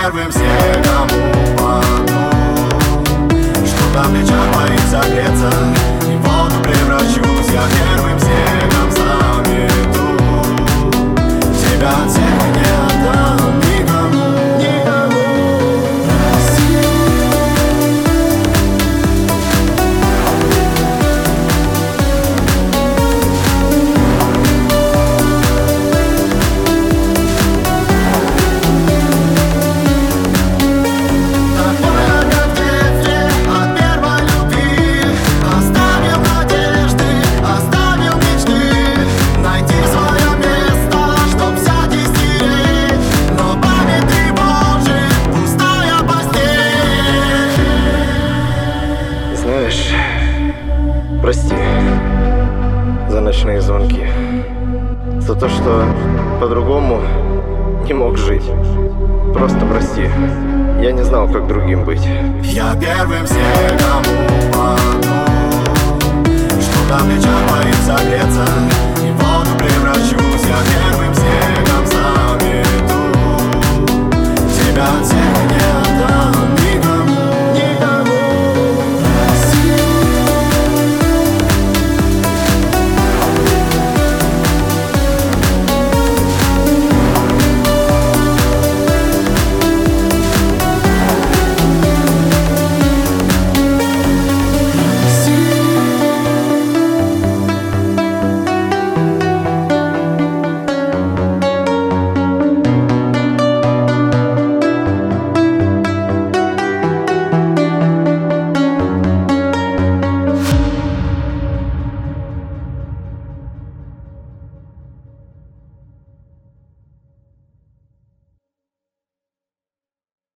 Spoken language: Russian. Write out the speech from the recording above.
первым снегом упаду, что на плечах моих согреться, и в воду превращусь я первым снегом замету. Тебя от всех не отдам никому, никому. Знаешь, прости за ночные звонки, за то, что по-другому не мог жить. Просто прости, я не знал, как другим быть. Я первым снегом упаду, что на плечах моих согреться,